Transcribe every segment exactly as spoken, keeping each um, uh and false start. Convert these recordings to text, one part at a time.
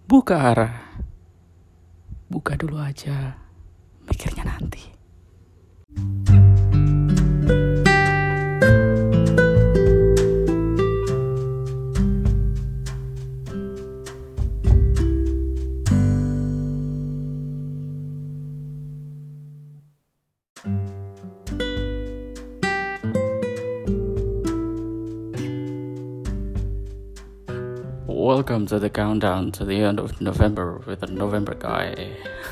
Buka arah. Buka dulu aja. Mikirnya nanti. Welcome to the countdown to the end of November with the November guy.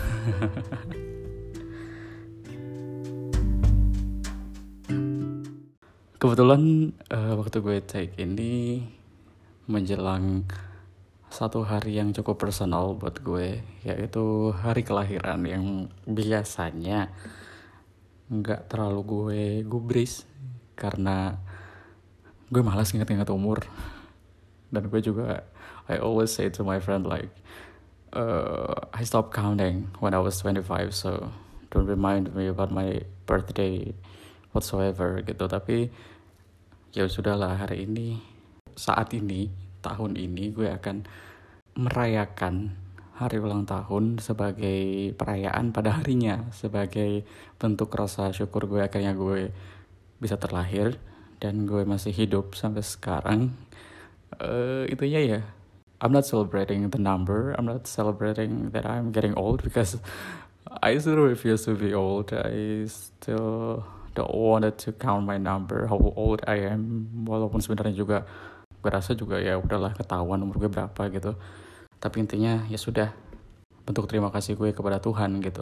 Kebetulan uh, waktu gue take ini menjelang satu hari yang cukup personal buat gue, yaitu hari kelahiran yang biasanya nggak terlalu gue gubris karena gue malas inget-inget umur. Dan gue juga, I always say to my friend like, uh, I stopped counting when I was twenty-five, so don't remind me about my birthday whatsoever gitu. Tapi ya sudahlah, hari ini, saat ini, tahun ini gue akan merayakan hari ulang tahun sebagai perayaan pada harinya, sebagai bentuk rasa syukur gue akhirnya gue bisa terlahir dan gue masih hidup sampai sekarang. Uh, itunya ya, I'm not celebrating the number, I'm not celebrating that I'm getting old because I still refuse to be old. I still don't wanted to count my number, how old I am, walaupun sebenarnya juga gue rasa juga ya udahlah ketahuan umur gue berapa gitu. Tapi intinya ya sudah, bentuk terima kasih gue kepada Tuhan gitu.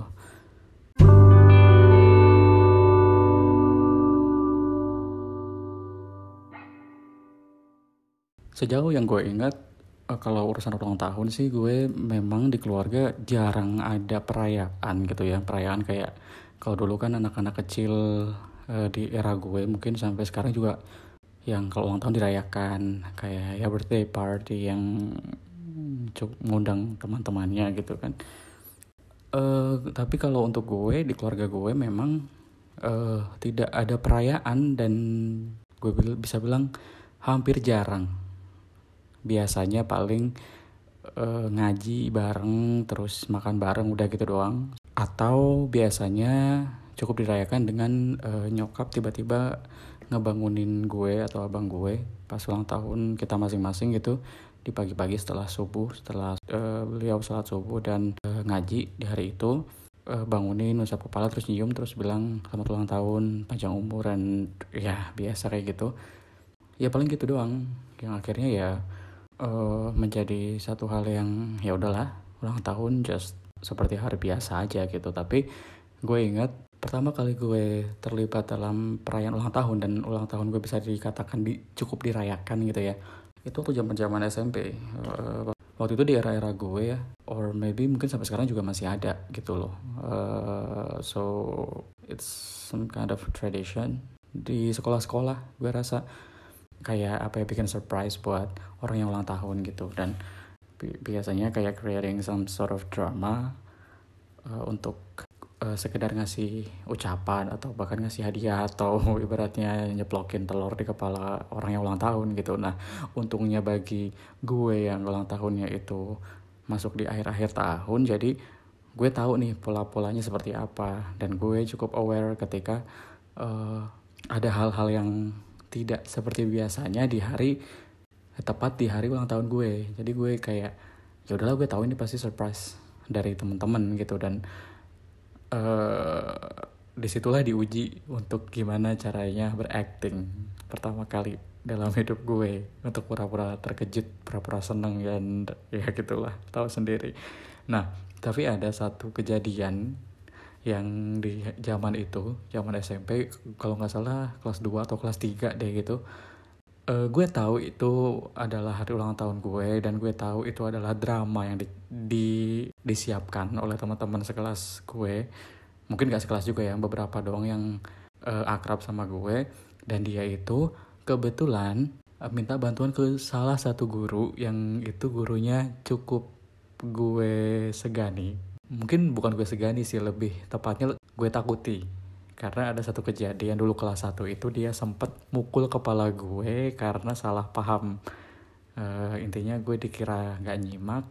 Sejauh yang gue ingat, kalau urusan ulang tahun sih gue memang di keluarga jarang ada perayaan gitu ya. Perayaan kayak kalau dulu kan anak-anak kecil uh, di era gue mungkin sampai sekarang juga yang kalau ulang tahun dirayakan kayak ya birthday party yang cukup ngundang teman-temannya gitu kan. Uh, tapi kalau untuk gue di keluarga gue memang uh, tidak ada perayaan dan gue bisa bilang hampir jarang. Biasanya paling uh, ngaji bareng, terus makan bareng, udah gitu doang. Atau biasanya cukup dirayakan dengan uh, nyokap tiba-tiba ngebangunin gue atau abang gue pas ulang tahun kita masing-masing gitu, di pagi-pagi setelah subuh, setelah uh, beliau sholat subuh dan uh, ngaji di hari itu, uh, bangunin, usap kepala, terus nyium, terus bilang selamat ulang tahun, panjang umur, dan ya biasa kayak gitu. Ya paling gitu doang, yang akhirnya ya Uh, menjadi satu hal yang ya udahlah, ulang tahun just seperti hari biasa aja gitu. Tapi gue ingat pertama kali gue terlibat dalam perayaan ulang tahun dan ulang tahun gue bisa dikatakan di, cukup dirayakan gitu ya, itu waktu zaman-zaman S M P. Uh, waktu itu di era-era gue ya, or maybe mungkin sampai sekarang juga masih ada gitu loh. Uh, so it's some kind of tradition di sekolah-sekolah, gue rasa kayak apa ya, bikin surprise buat orang yang ulang tahun gitu. Dan bi- biasanya kayak creating some sort of drama uh, untuk uh, sekedar ngasih ucapan atau bahkan ngasih hadiah atau ibaratnya nyeplokin telur di kepala orang yang ulang tahun gitu. Nah untungnya bagi gue yang ulang tahunnya itu masuk di akhir-akhir tahun, jadi gue tahu nih pola-polanya seperti apa, dan gue cukup aware ketika uh, ada hal-hal yang tidak seperti biasanya di hari tepat di hari ulang tahun gue. Jadi gue kayak ya udahlah, gue tahu ini pasti surprise dari teman-teman gitu. Dan uh, disitulah diuji untuk gimana caranya berakting pertama kali dalam hidup gue, untuk pura-pura terkejut, pura-pura seneng, dan ya gitulah, tahu sendiri. Nah tapi ada satu kejadian yang di zaman itu, zaman S M P, kalau nggak salah kelas dua atau kelas tiga deh gitu. Uh, gue tahu itu adalah hari ulang tahun gue, dan gue tahu itu adalah drama yang di, di, disiapkan oleh teman-teman sekelas gue. Mungkin nggak sekelas juga ya, beberapa doang yang uh, akrab sama gue. Dan dia itu kebetulan uh, minta bantuan ke salah satu guru yang itu gurunya cukup gue segani. Mungkin bukan gue segani sih, lebih tepatnya gue takuti. Karena ada satu kejadian dulu kelas satu itu, dia sempet mukul kepala gue karena salah paham. Uh, intinya gue dikira gak nyimak,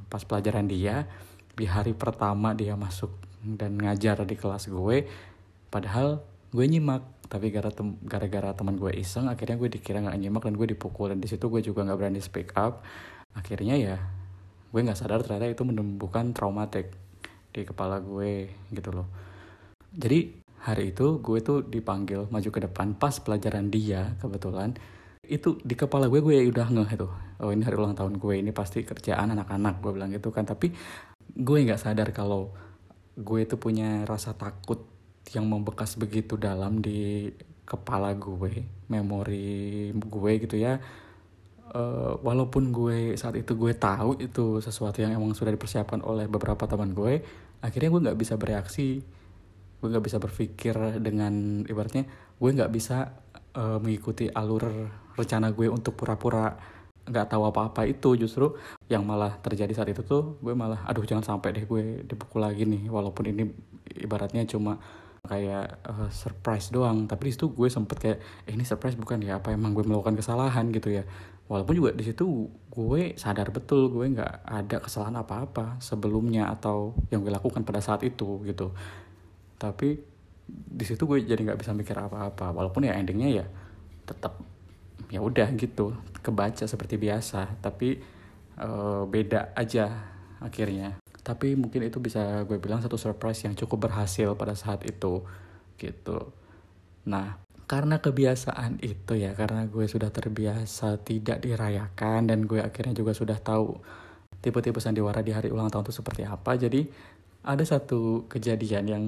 pas pelajaran dia di hari pertama dia masuk dan ngajar di kelas gue, padahal gue nyimak, tapi gara tem- gara-gara teman gue iseng akhirnya gue dikira nggak nyimak dan gue dipukul, dan di situ gue juga nggak berani speak up. Akhirnya ya gue nggak sadar ternyata itu menumbuhkan traumatik di kepala gue gitu loh. Jadi hari itu gue tuh dipanggil maju ke depan pas pelajaran dia, kebetulan itu di kepala gue gue udah ngeh itu, oh ini hari ulang tahun gue, ini pasti kerjaan anak-anak, gue bilang gitu kan. Tapi gue nggak sadar kalau gue itu punya rasa takut yang membekas begitu dalam di kepala gue, memori gue gitu ya. Uh, walaupun gue saat itu gue tahu itu sesuatu yang emang sudah dipersiapkan oleh beberapa teman gue, akhirnya gue nggak bisa bereaksi, gue nggak bisa berpikir dengan ibaratnya gue nggak bisa uh, mengikuti alur rencana gue untuk pura-pura nggak tahu apa-apa. Itu justru yang malah terjadi saat itu tuh, gue malah aduh jangan sampai deh gue dipukul lagi nih, walaupun ini ibaratnya cuma kayak uh, surprise doang, tapi di situ gue sempet kayak eh, ini surprise bukan ya, apa emang gue melakukan kesalahan gitu ya. Walaupun juga di situ gue sadar betul gue nggak ada kesalahan apa-apa sebelumnya atau yang gue lakukan pada saat itu gitu. Tapi di situ gue jadi nggak bisa mikir apa-apa, walaupun ya endingnya ya tetap ya udah gitu, kebaca seperti biasa, tapi uh, beda aja akhirnya. Tapi mungkin itu bisa gue bilang satu surprise yang cukup berhasil pada saat itu gitu. Nah, karena kebiasaan itu ya, karena gue sudah terbiasa tidak dirayakan dan gue akhirnya juga sudah tahu tipe-tipe sandiwara di hari ulang tahun itu seperti apa. Jadi ada satu kejadian yang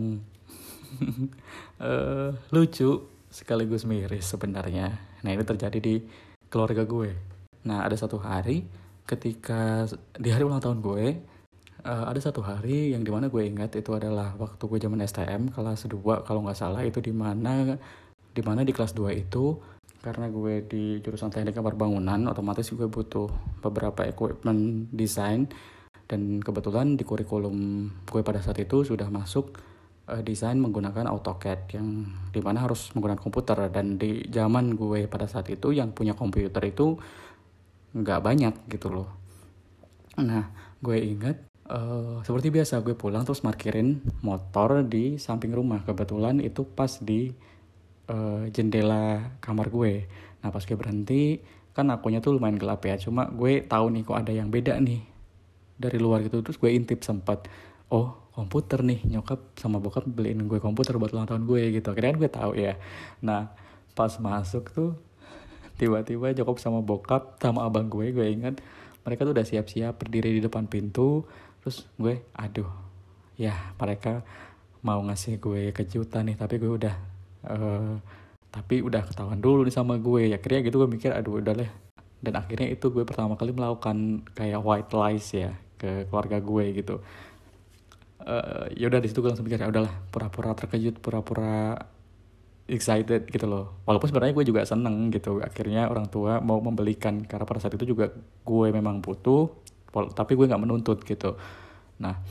uh, lucu sekaligus miris sebenarnya. Nah, ini terjadi di keluarga gue. Nah, ada satu hari ketika di hari ulang tahun gue, uh, ada satu hari yang dimana gue ingat itu adalah waktu gue zaman S T M kelas dua kalau nggak salah. Itu dimana dimana di kelas dua itu, karena gue di jurusan teknik kamar bangunan, otomatis gue butuh beberapa equipment desain, dan kebetulan di kurikulum gue pada saat itu sudah masuk uh, desain menggunakan AutoCAD, yang dimana harus menggunakan komputer, dan di zaman gue pada saat itu yang punya komputer itu nggak banyak gitu loh. Nah, gue ingat uh, seperti biasa gue pulang terus parkirin motor di samping rumah, kebetulan itu pas di Uh, jendela kamar gue. Nah, pas gue berhenti, kan akunya tuh lumayan gelap ya, cuma gue tahu nih kok ada yang beda nih dari luar gitu. Terus gue intip sempat, oh komputer nih, nyokap sama bokap beliin gue komputer buat ulang tahun gue gitu. Akhirnya gue tahu ya. Nah, pas masuk tuh tiba-tiba nyokap sama bokap sama abang gue, gue ingat mereka tuh udah siap-siap berdiri di depan pintu. Terus gue, aduh ya mereka mau ngasih gue kejutan nih, tapi gue udah Uh, tapi udah ketahuan dulu nih sama gue. Ya akhirnya gitu gue mikir aduh udah deh. Dan akhirnya itu gue pertama kali melakukan kayak white lies ya ke keluarga gue gitu. uh, Ya udah di situ gue langsung mikir ya udahlah, pura-pura terkejut, pura-pura excited gitu loh. Walaupun sebenarnya gue juga seneng gitu, akhirnya orang tua mau membelikan, karena pada saat itu juga gue memang butuh, tapi gue nggak menuntut gitu. Nah,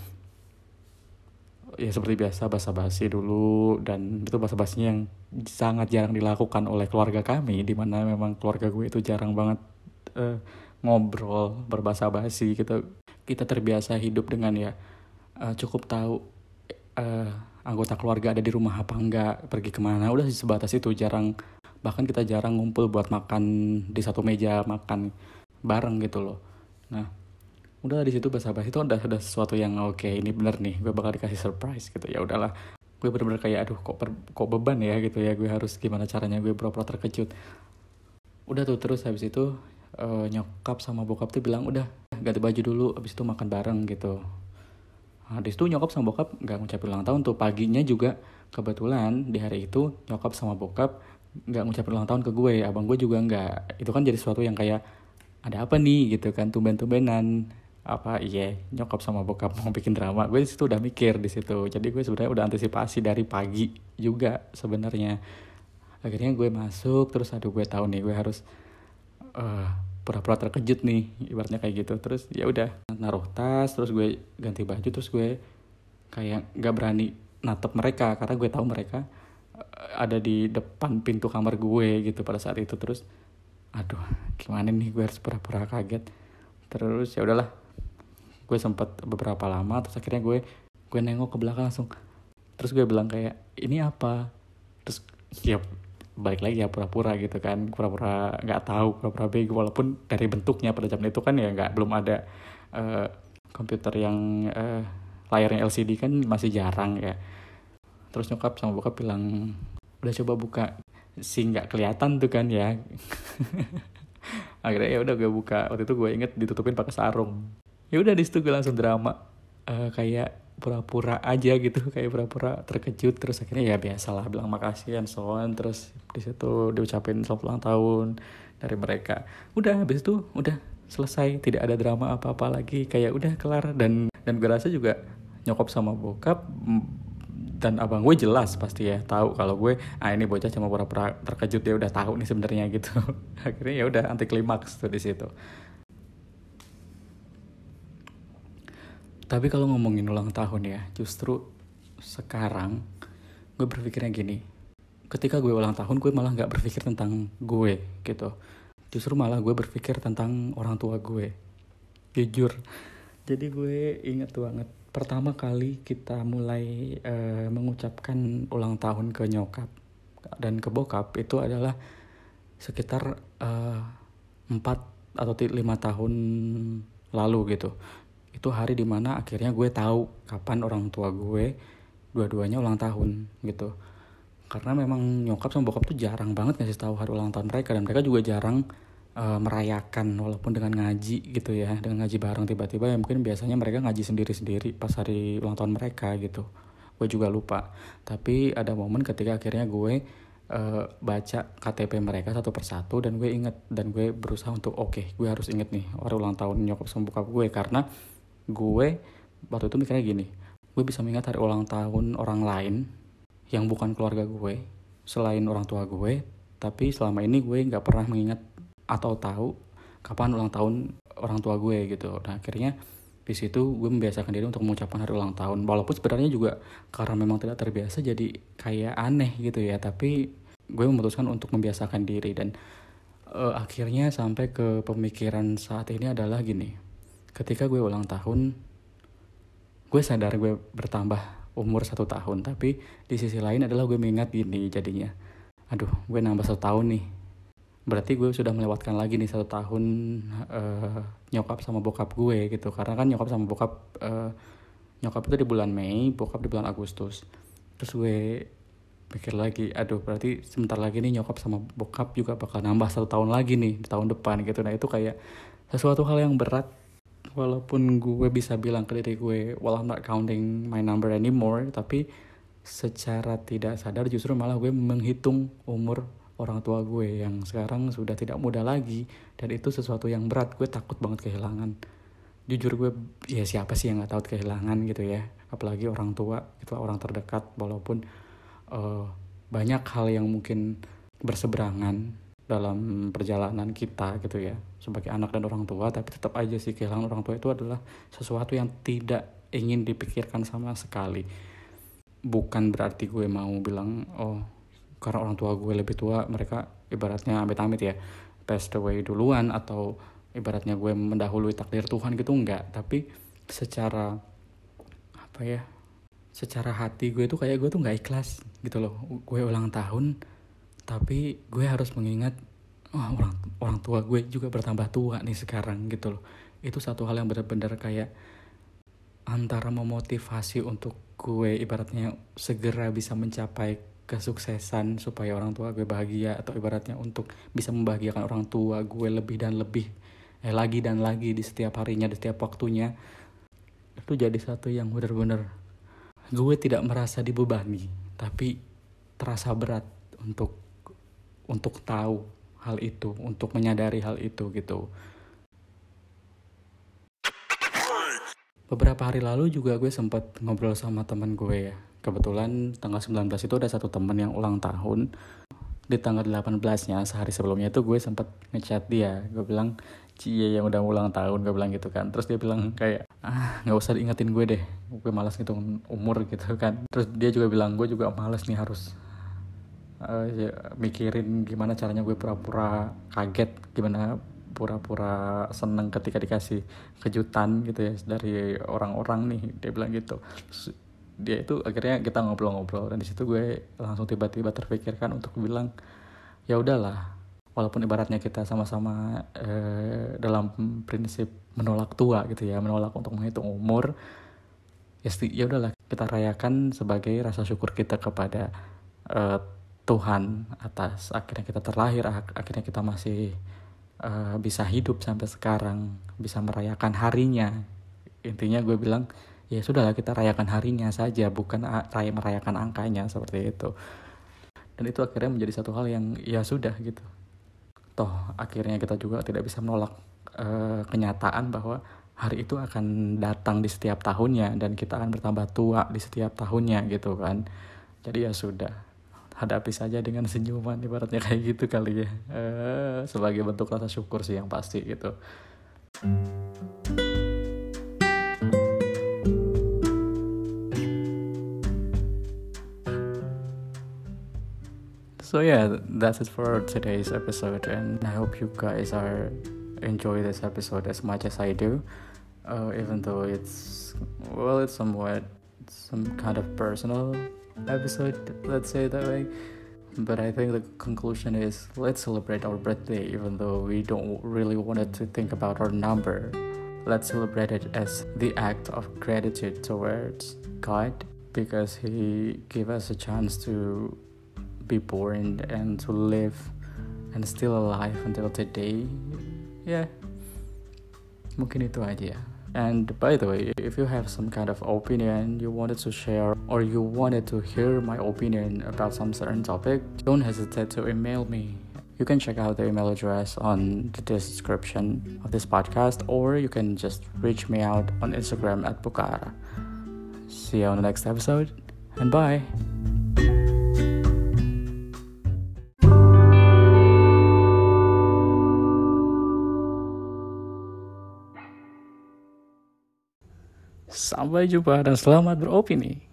ya seperti biasa basa-basi dulu, dan itu basa-basinya yang sangat jarang dilakukan oleh keluarga kami, di mana memang keluarga gue itu jarang banget uh, ngobrol berbasa-basi. Kita kita terbiasa hidup dengan ya uh, cukup tahu uh, anggota keluarga ada di rumah apa enggak, pergi kemana, udah sebatas itu. Jarang, bahkan kita jarang ngumpul buat makan di satu meja makan bareng gitu loh. Nah, udah di situ basa-basi itu udah ada sesuatu yang oke, okay, ini bener nih gue bakal dikasih surprise gitu. Ya udahlah, gue bener-bener kayak aduh kok per, kok beban ya gitu ya, gue harus gimana caranya gue pura-pura terkejut. Udah tuh terus habis itu uh, nyokap sama bokap tuh bilang udah ganti baju dulu, habis itu makan bareng gitu. Nah, di situ nyokap sama bokap nggak ngucapin ulang tahun tuh. Paginya juga kebetulan di hari itu nyokap sama bokap nggak ngucapin ulang tahun ke gue, abang gue juga nggak. Itu kan jadi sesuatu yang kayak ada apa nih gitu kan, tumben-tumbenan apa iya nyokap sama bokap mau bikin drama. Gue di situ udah mikir di situ, jadi gue sebenarnya udah antisipasi dari pagi juga sebenarnya. Akhirnya gue masuk terus aduh gue tahu nih gue harus uh, pura-pura terkejut nih ibaratnya kayak gitu. Terus ya udah naruh tas, terus gue ganti baju, terus gue kayak nggak berani natep mereka karena gue tahu mereka uh, ada di depan pintu kamar gue gitu pada saat itu. Terus aduh gimana nih gue harus pura-pura kaget. Terus ya udahlah, gue sempet beberapa lama, terus akhirnya gue gue nengok ke belakang langsung, terus gue bilang kayak ini apa, terus ya balik lagi ya pura-pura gitu kan, pura-pura nggak tahu, pura-pura bego, walaupun dari bentuknya pada zaman itu kan ya nggak, belum ada uh, komputer yang uh, layarnya L C D kan masih jarang ya. Terus nyokap sama bokap bilang udah coba buka, sih nggak kelihatan tuh kan ya. Akhirnya ya udah gue buka, waktu itu gue inget ditutupin pakai sarung. Ya udah di situ gue langsung drama, uh, kayak pura-pura aja gitu, kayak pura-pura terkejut. Terus akhirnya ya biasalah bilang makasih and so on. Terus di situ diucapin selamat ulang tahun dari mereka. Udah habis itu udah selesai, tidak ada drama apa-apa lagi, kayak udah kelar. Dan dan gue rasa juga nyokap sama bokap dan abang gue jelas pasti ya tahu kalau gue ah ini bocah cuma pura-pura terkejut, dia udah tahu nih sebenarnya gitu. Akhirnya ya udah anti klimaks tuh di situ. Tapi kalau ngomongin ulang tahun ya, justru sekarang gue berpikirnya gini, ketika gue ulang tahun gue malah gak berpikir tentang gue gitu, justru malah gue berpikir tentang orang tua gue, jujur. Jadi gue inget banget pertama kali kita mulai uh, mengucapkan ulang tahun ke nyokap dan ke bokap itu adalah sekitar uh, empat atau lima tahun lalu gitu. Itu hari dimana akhirnya gue tahu kapan orang tua gue dua-duanya ulang tahun gitu. Karena memang nyokap sama bokap tuh jarang banget ngasih tahu hari ulang tahun mereka, dan mereka juga jarang uh, merayakan walaupun dengan ngaji gitu ya, dengan ngaji bareng tiba-tiba ya mungkin biasanya mereka ngaji sendiri-sendiri pas hari ulang tahun mereka gitu. Gue juga lupa. Tapi ada momen ketika akhirnya gue uh, baca K T P mereka satu persatu dan gue inget, dan gue berusaha untuk oke, okay, gue harus inget nih hari ulang tahun nyokap sama bokap gue, karena gue waktu itu mikirnya gini, gue bisa mengingat hari ulang tahun orang lain yang bukan keluarga gue selain orang tua gue, tapi selama ini gue gak pernah mengingat atau tahu kapan ulang tahun orang tua gue gitu. Nah akhirnya di situ gue membiasakan diri untuk mengucapkan hari ulang tahun, walaupun sebenarnya juga karena memang tidak terbiasa jadi kayak aneh gitu ya, tapi gue memutuskan untuk membiasakan diri. Dan uh, akhirnya sampai ke pemikiran saat ini adalah gini, ketika gue ulang tahun, gue sadar gue bertambah umur satu tahun. Tapi di sisi lain adalah gue mengingat gini jadinya, aduh gue nambah satu tahun nih. Berarti gue sudah melewatkan lagi nih satu tahun uh, nyokap sama bokap gue gitu. Karena kan nyokap sama bokap, uh, nyokap itu di bulan Mei, bokap di bulan Agustus. Terus gue pikir lagi, aduh berarti sebentar lagi nih nyokap sama bokap juga bakal nambah satu tahun lagi nih di tahun depan gitu. Nah itu kayak sesuatu hal yang berat. Walaupun gue bisa bilang ke diri gue, well I'm not counting my number anymore, tapi secara tidak sadar justru malah gue menghitung umur orang tua gue yang sekarang sudah tidak muda lagi. Dan itu sesuatu yang berat, gue takut banget kehilangan. Jujur gue, ya siapa sih yang gak takut kehilangan gitu ya, apalagi orang tua, itu orang terdekat. Walaupun uh, banyak hal yang mungkin berseberangan dalam perjalanan kita gitu ya sebagai anak dan orang tua, tapi tetap aja sih kehilangan orang tua itu adalah sesuatu yang tidak ingin dipikirkan sama sekali. Bukan berarti gue mau bilang oh karena orang tua gue lebih tua mereka ibaratnya amit-amit ya passed away duluan, atau ibaratnya gue mendahului takdir Tuhan gitu, enggak. Tapi secara apa ya, secara hati gue tuh kayak gue tuh gak ikhlas gitu loh. Gue ulang tahun tapi gue harus mengingat oh, orang orang tua gue juga bertambah tua nih sekarang gitu loh. Itu satu hal yang benar-benar kayak antara memotivasi untuk gue ibaratnya segera bisa mencapai kesuksesan supaya orang tua gue bahagia, atau ibaratnya untuk bisa membahagiakan orang tua gue lebih dan lebih eh lagi dan lagi di setiap harinya, di setiap waktunya. Itu jadi satu yang benar-benar gue tidak merasa dibebani, tapi terasa berat untuk untuk tahu hal itu, untuk menyadari hal itu gitu. Beberapa hari lalu juga gue sempat ngobrol sama teman gue ya. Kebetulan tanggal sembilan belas itu ada satu teman yang ulang tahun. Di tanggal delapan belasnya, sehari sebelumnya itu gue sempat ngechat dia. Gue bilang, cie yang udah ulang tahun, gue bilang gitu kan. Terus dia bilang kayak, ah gak usah diingetin gue deh, gue malas ngitung umur gitu kan. Terus dia juga bilang, gue juga malas nih harus Uh, ya, mikirin gimana caranya gue pura-pura kaget, gimana pura-pura seneng ketika dikasih kejutan gitu ya dari orang-orang nih, dia bilang gitu. Terus dia itu akhirnya kita ngobrol-ngobrol, dan di situ gue langsung tiba-tiba terpikirkan untuk bilang ya udahlah, walaupun ibaratnya kita sama-sama eh, dalam prinsip menolak tua gitu ya, menolak untuk menghitung umur, ya ya udahlah kita rayakan sebagai rasa syukur kita kepada uh, Tuhan atas akhirnya kita terlahir, akhirnya kita masih uh, bisa hidup sampai sekarang, bisa merayakan harinya. Intinya gue bilang ya sudahlah, kita rayakan harinya saja, bukan raya merayakan angkanya seperti itu. Dan itu akhirnya menjadi satu hal yang ya sudah gitu. Toh akhirnya kita juga tidak bisa menolak uh, kenyataan bahwa hari itu akan datang di setiap tahunnya, dan kita akan bertambah tua di setiap tahunnya gitu kan. Jadi ya sudah, hadapi saja dengan senyuman, ibaratnya kayak gitu kali ya. Eh, sebagai bentuk rasa syukur sih yang pasti gitu. So yeah, that's it for today's episode, and I hope you guys are enjoy this episode as much as I do. Uh, even though it's well, it's somewhat some kind of personal episode, let's say it that way. But I think the conclusion is let's celebrate our birthday, even though we don't really wanted to think about our number. Let's celebrate it as the act of gratitude towards God, because He gave us a chance to be born and to live and still alive until today. Yeah, mungkin itu aja. And by the way, if you have some kind of opinion you wanted to share, or you wanted to hear my opinion about some certain topic, don't hesitate to email me. You can check out the email address on the description of this podcast, or you can just reach me out on Instagram at Bukara. See you on the next episode, and bye! Sampai jumpa dan selamat beropini.